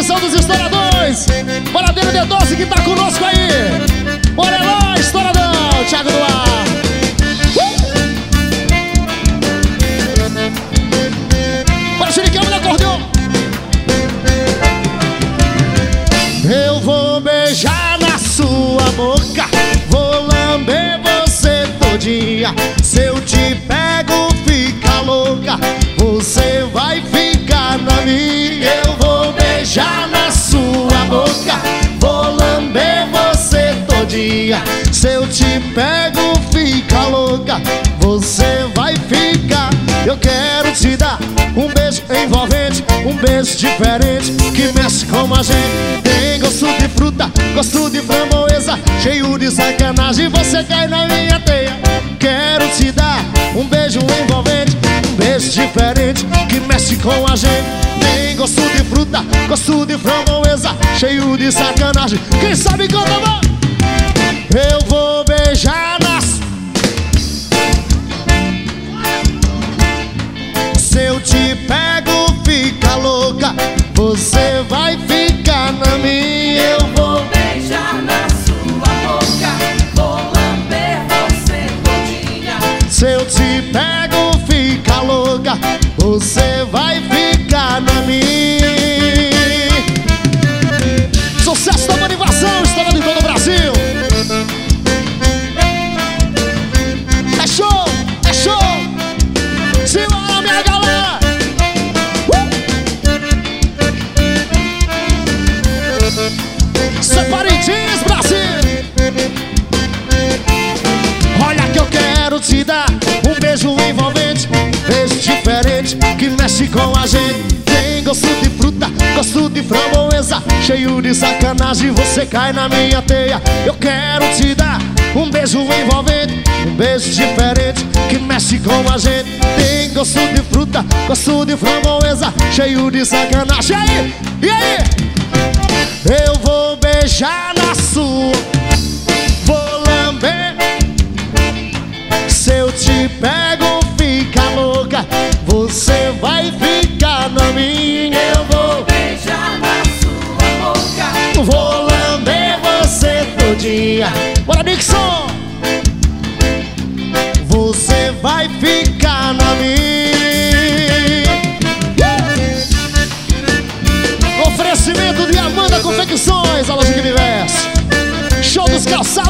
motivação dos estouradores. Boradeiro D12 que tá conosco aí. Bora lá, estouradão, Thiago do Ar. Bora, Chiriquinho no acordeon. Eu vou beijar na sua boca, vou lamber você todinha. Se eu te pego, fica louca, você vai ficar na minha. Eu vou beijar na sua boca, vou lamber você todinha. Se eu te pego, fica louca, você vai ficar. Eu quero te dar um beijo envolvente, um beijo diferente que mexe com a gente. Tem gosto de fruta, gosto de framboesa, cheio de sacanagem, você cai na minha teia. Quero te dar um beijo envolvente, um beijo diferente que mexe com a gente. Tem gosto de fruta, gosto de framboesa, cheio de sacanagem. Quem sabe canta, vai! Eu vou beijar nas... Se eu te pego, fica louca, você vai ficar na minha. Eu vou beijar na sua boca, vou lamber você todinha. Se eu te pego, fica louca, você vai ficar na minha. Sucesso da motivação, estourando em todo o Brasil. É show, é show. Simbora, minha galera. Separadinhos, Brasil. Olha que eu quero te dar um beijo envolvente, beijo diferente que mexe com a gente. Tem gosto de fruta, gosto de framboesa, cheio de sacanagem, você cai na minha teia. Eu quero te dar um beijo envolvente, um beijo diferente que mexe com a gente. Tem gosto de fruta, gosto de framboesa, cheio de sacanagem. E aí? E aí? Eu vou beijar na sua, vou lamber. Se eu te pego, fica louca, você vai ficar na minha. Eu vou beijar na sua boca, vou lamber você todinha. Bora, Nixon! Você vai ficar na minha. Oferecimento de Amanda Confecções, a loja que me veste. Show dos calçados.